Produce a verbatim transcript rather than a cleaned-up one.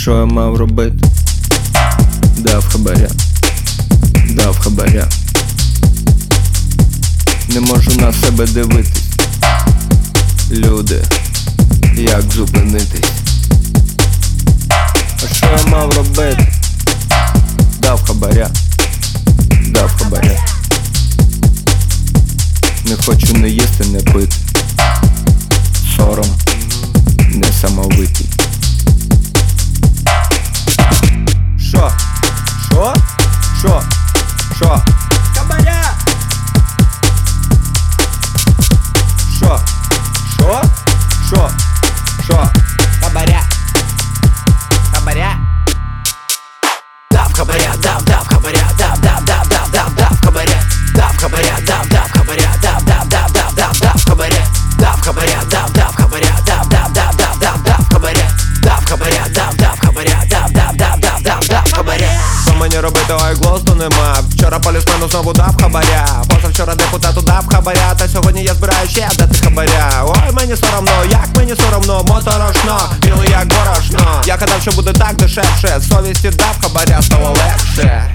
що я мав робити? Дав хабаря, дав хабаря. Не можу на себе дивитись. Люди, як зупинитись? А що я мав робити? Дав хабаря, дав хабаря. Не хочу не їсти, не пити. Сором несамовитий. Шо? Шо? Шо? Шо? Хабаря! Шо? Шо? Шо? Шо? Хабаря, хабаря. Дав хабаря, дав, дав хабаря, дав, дав, дав, дав, дав, дав хабаря. Дав хабаря, дав, дав хабаря, дав, дав, дав, дав, дав, дав хабаря. Дав хабаря, дав, дав хабаря, дав, дав, дав, дав, дав, дав хабаря. Дав хабаря, дав, дав хабаря, дав, дав, дав, дав, дав, дав хабаря. Що мені робити, ой, глузду нема. Вчора полісмену знову дав хабаря. Позавчора депутату дав хабаря. Та сьогодні я збираю ще дати хабаря. Ой, мені соромно, як мені соромно, моторошно, білий як борошно. Я гадав, що буде так дешевше. Совісті дав хабаря, стало легше.